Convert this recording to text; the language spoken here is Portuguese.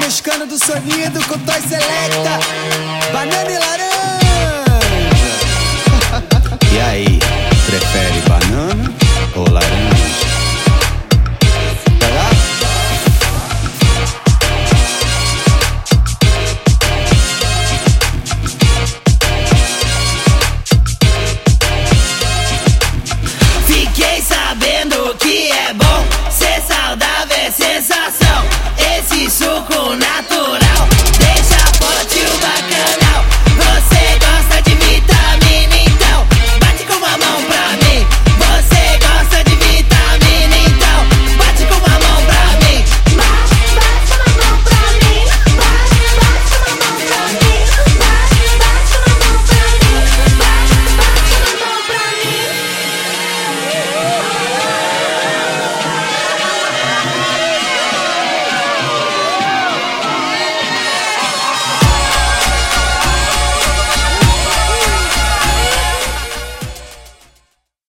mexicano do sonido com Toy Selecta, banana e laranja. E aí, prefere banana ou laranja? Fiquei sabendo que é bom, ser saudável é sensação. Esse suco natural